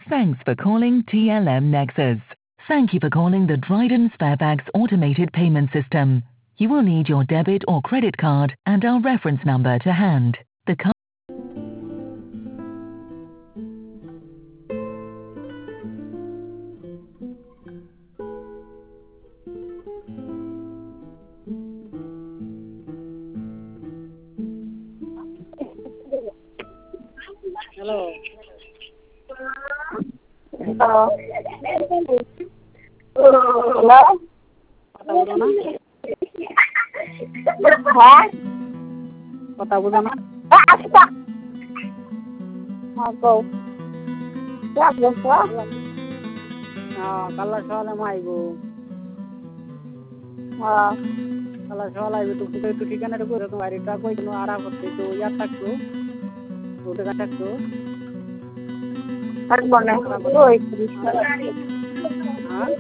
Thanks for calling TLM Nexus. Thank you for calling the Dryden Sparebags automated payment system. You will need your debit or credit card and our reference number to hand. The card Hello. Hello. Hello. কথা বলো না হ্যাঁ কথা বলো না আচ্ছা হ্যাঁ কও কালা সকালে মাইবো হ্যাঁ কালা সকালে আইবো তো ঠিকানাটা করে তোমার বাড়িটা কই কোনো আড়া করতে তো ইয়ার থাকতো ওটা থাকতো থাকবো না ওই হ্যাঁ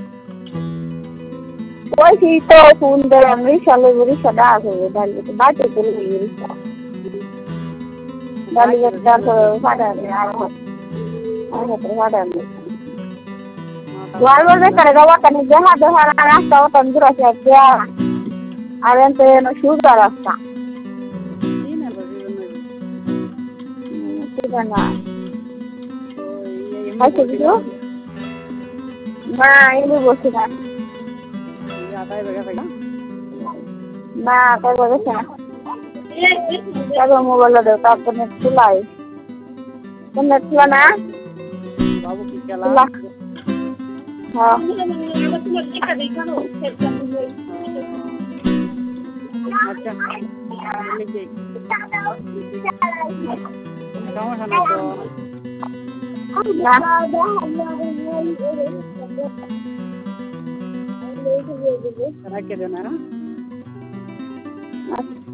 ওই তো ফোন দেয় আমি সালে বলি সদা আছে ডালি বাড়িতে চলে গেলি ডালি একটা ফাটা আর ফাটা Guardo de cargaba que nos deja dejar hasta otra gracias ya. Adentro no sugar hasta. Sí, bueno. ¿Hay que video? No, ini bosina. Nah, kau bosina. Kalau mau bola deh, tak pernah tulai. Pernah tulai na? बाबू की चला हाँ अच्छा लिखिए समझा ना तो रख के देना है